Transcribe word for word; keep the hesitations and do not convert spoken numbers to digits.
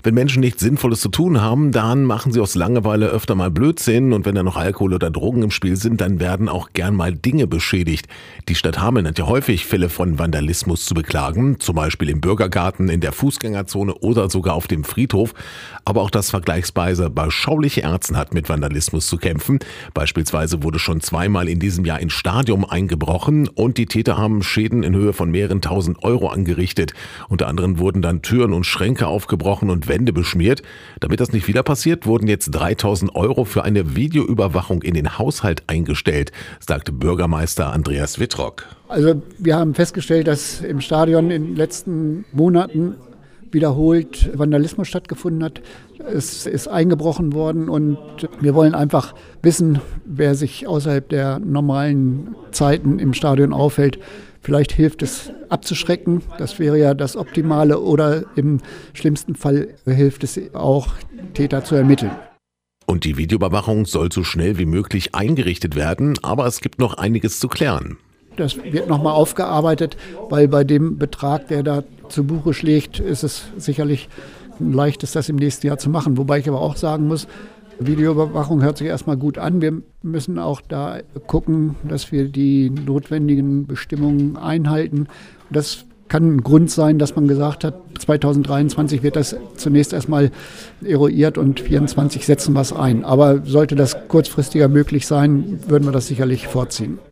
Wenn Menschen nichts Sinnvolles zu tun haben, dann machen sie aus Langeweile öfter mal Blödsinn und wenn da noch Alkohol oder Drogen im Spiel sind, dann werden auch gern mal Dinge beschädigt. Die Stadt Hameln hat ja häufig Fälle von Vandalismus zu beklagen, zum Beispiel im Bürgergarten, in der Fußgängerzone oder sogar auf dem Friedhof. Aber auch das vergleichsweise beschauliche Erzen hat mit Vandalismus zu kämpfen. Beispielsweise wurde schon zweimal in diesem Jahr ins Stadion eingebrochen und die Täter haben Schäden in Höhe von mehreren tausend Euro angerichtet. Unter anderem wurden dann Türen und Schränke aufgebrochen und Wände beschmiert. Damit das nicht wieder passiert, wurden jetzt dreitausend Euro für eine Videoüberwachung in den Haushalt eingestellt, sagte Bürgermeister Andreas Wittrock. Also wir haben festgestellt, dass im Stadion in den letzten Monaten wiederholt Vandalismus stattgefunden hat. Es ist eingebrochen worden und wir wollen einfach wissen, wer sich außerhalb der normalen Zeiten im Stadion aufhält. Vielleicht hilft es abzuschrecken, das wäre ja das Optimale, oder im schlimmsten Fall hilft es auch, Täter zu ermitteln. Und die Videoüberwachung soll so schnell wie möglich eingerichtet werden, aber es gibt noch einiges zu klären. Das wird nochmal aufgearbeitet, weil bei dem Betrag, der da zu Buche schlägt, ist es sicherlich ein leichtes, das im nächsten Jahr zu machen. Wobei ich aber auch sagen muss, Videoüberwachung hört sich erstmal gut an. Wir müssen auch da gucken, dass wir die notwendigen Bestimmungen einhalten. Das kann ein Grund sein, dass man gesagt hat, zwanzig dreiundzwanzig wird das zunächst erstmal eruiert und vierundzwanzig setzen wir es ein. Aber sollte das kurzfristiger möglich sein, würden wir das sicherlich vorziehen.